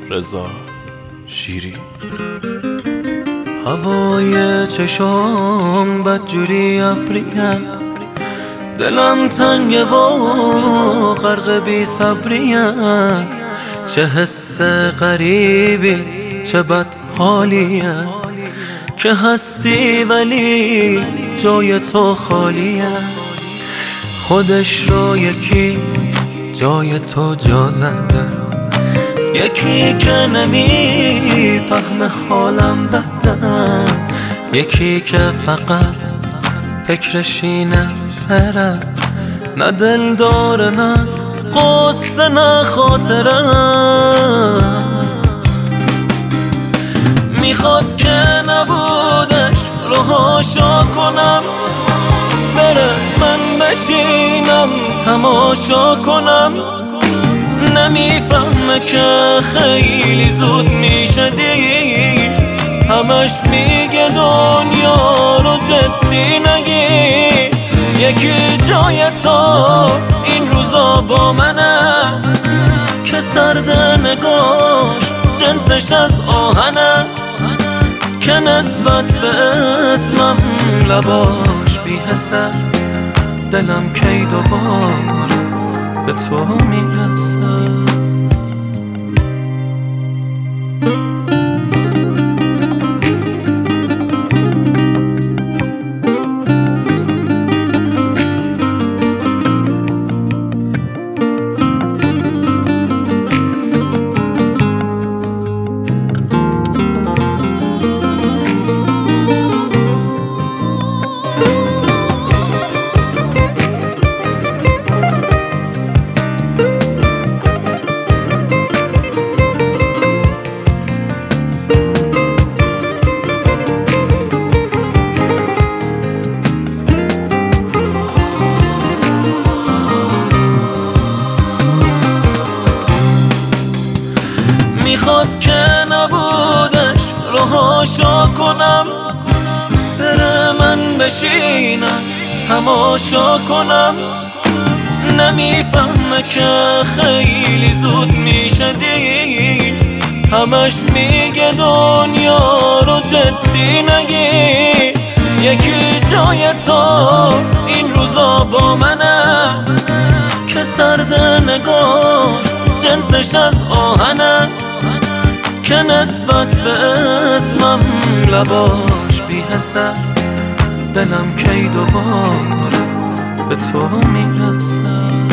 رضا شیری. هوای چشام بدجوری ابریه، دلم تنگه و غرق بی صبریه. چه حس غریبی چه بد حالیه که هستی ولی جای تو خالیه. خودش رو یکی جای تو جا زده، یکی که نمیفهمه حالم بده، یکی که فقط فکرش اینه بره، نه دل داره نه قصه نه خاطره. میخواد که نبودش رهاشو کنم، بره من بشینم تماشا کنم. نمیفهمه که خیلی زود میشه دیر، همش میگه دنیا رو جدی نگیر. یکی جای تو این روزا با منه که سرد نگاش جنسش از آهنه، که نسبت به اسمم لباش بی‌حسه. دلم کی دوبار به تو میرسه. میخواد که نبودش رهاشو کنم، بره من بشینم تماشا کنم. نمیفهمه که خیلی زود میشه دیر، همش میگه دنیا رو جدی نگیر. یکی جای تو این روزا با منه که سرد نگاه جنسش از آهنه، که نسبت به اسمم لباش بی‌حسه. دلم کی دوبار به تو میرسه.